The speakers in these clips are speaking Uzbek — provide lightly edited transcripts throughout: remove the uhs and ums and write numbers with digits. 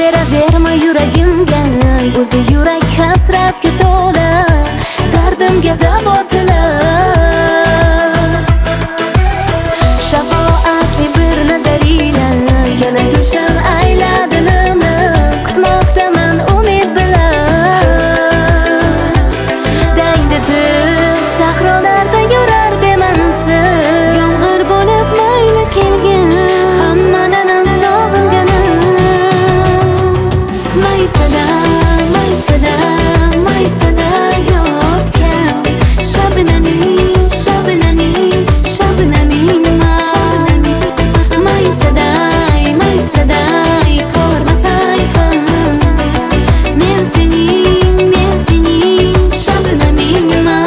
beraverma yuragimga, o'zi yurak hasratga to'la, dardimga davo tilar. Shafoatli bir nazarilar yana gulshan ayla dilimni, kutmoqdaman umid bilan. Daydi dil sahrolarda yurar bemansiz, yomg'ir bo'lib mayli kelgin, hammadan sog'inganim. Maysada, maysada, maysada yotgan shabnamin, shabnamin, shabnamin man. Maysaday, maysaday ko'rmasay ham, men sening shabnaminman.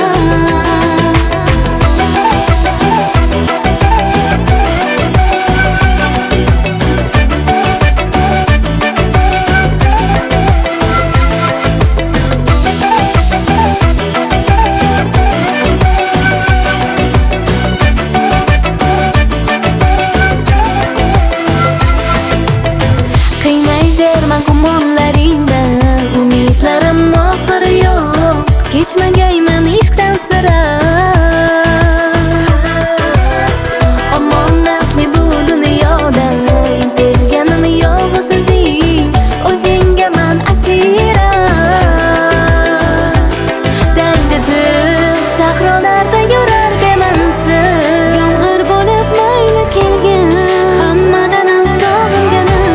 Qiynayverma gumonlaringda, umidlarim oxiri yo'q, kechmagayman ishqdan sira. Omonatli bu dunyoda, intilganim yolg'iz o'zing, o'zingga man asira. Daydi dil sahrolarda yurar bemansiz, yomg'ir bo'lib mayli kelgin, hammadan sog'inganim.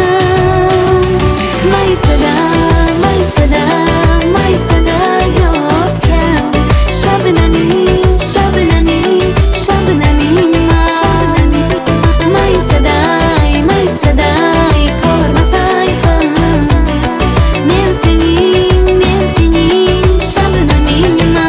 Maysada, maysada, maysada yotgan shabnamin, shabnamin, shabnamin man. Maysaday, maysaday ko'rmasay ham, men sening shabnaminman.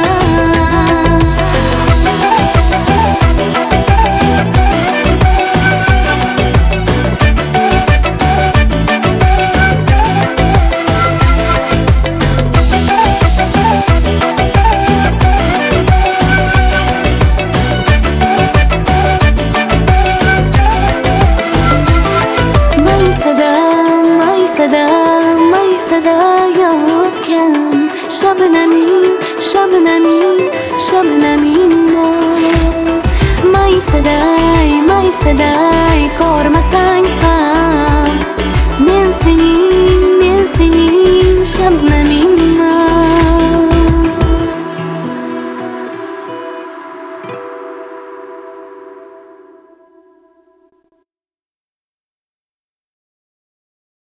Maysada, maysada, maysada yotgan shabnamin, shabnamin, shabnamin.